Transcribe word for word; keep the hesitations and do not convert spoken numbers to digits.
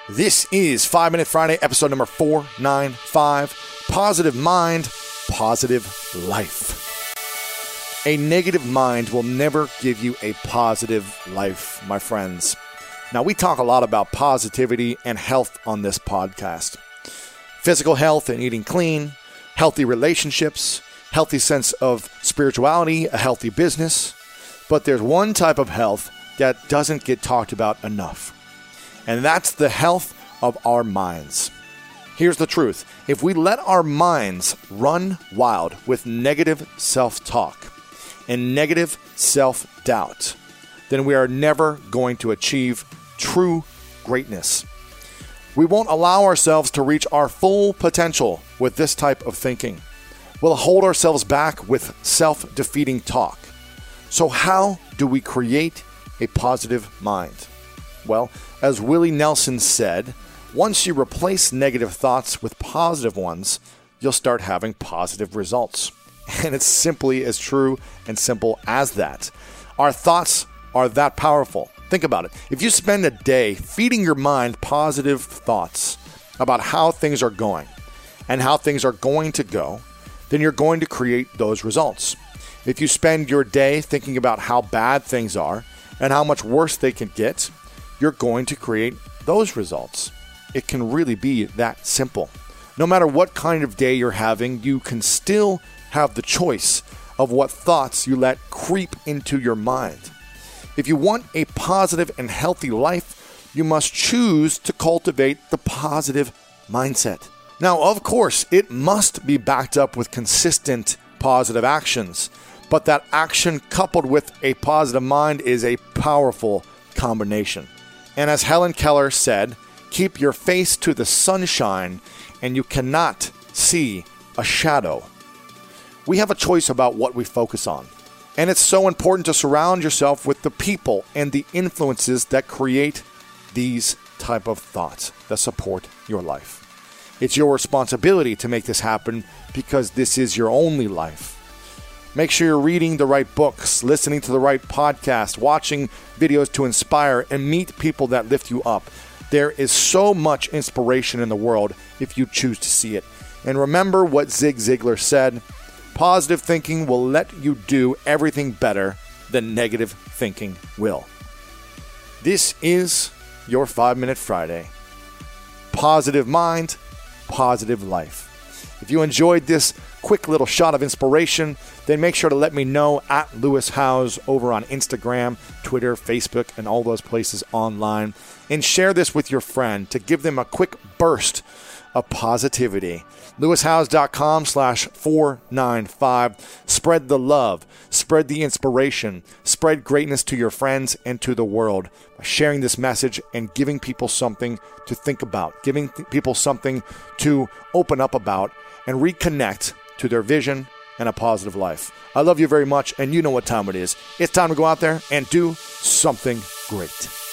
This is five Minute Friday, episode number four ninety-five. Positive mind, positive life. A negative mind will never give you a positive life, my friends. Now, we talk a lot about positivity and health on this podcast. Physical health and eating clean, healthy relationships, healthy sense of spirituality, a healthy business. But there's one type of health that doesn't get talked about enough. And that's the health of our minds. Here's the truth. If we let our minds run wild with negative self-talk and negative self-doubt, then we are never going to achieve true greatness. We won't allow ourselves to reach our full potential with this type of thinking. We'll hold ourselves back with self-defeating talk. So how do we create a positive mind? Well, as Willie Nelson said, once you replace negative thoughts with positive ones, you'll start having positive results. And it's simply as true and simple as that. Our thoughts are that powerful. Think about it. If you spend a day feeding your mind positive thoughts about how things are going and how things are going to go, then you're going to create those results. If you spend your day thinking about how bad things are and how much worse they can get, you're going to create those results. It can really be that simple. No matter what kind of day you're having, you can still have the choice of what thoughts you let creep into your mind. If you want a positive and healthy life, you must choose to cultivate the positive mindset. Now, of course, it must be backed up with consistent positive actions, but that action coupled with a positive mind is a powerful combination. And as Helen Keller said, keep your face to the sunshine and you cannot see a shadow. We have a choice about what we focus on. And it's so important to surround yourself with the people and the influences that create these type of thoughts that support your life. It's your responsibility to make this happen because this is your only life. Make sure you're reading the right books, listening to the right podcast, watching videos to inspire, and meet people that lift you up. There is so much inspiration in the world if you choose to see it. And remember what Zig Ziglar said, positive thinking will let you do everything better than negative thinking will. This is your five Minute Friday. Positive mind, positive life. If you enjoyed this quick little shot of inspiration, then make sure to let me know at Lewis Howes over on Instagram, Twitter, Facebook, and all those places online. And share this with your friend to give them a quick burst of positivity. LewisHowes.com slash 495. Spread the love, spread the inspiration, spread greatness to your friends and to the world by sharing this message and giving people something to think about, giving th- people something to open up about and reconnect to their vision and a positive life. I love you very much, and you know what time it is. It's time to go out there and do something great.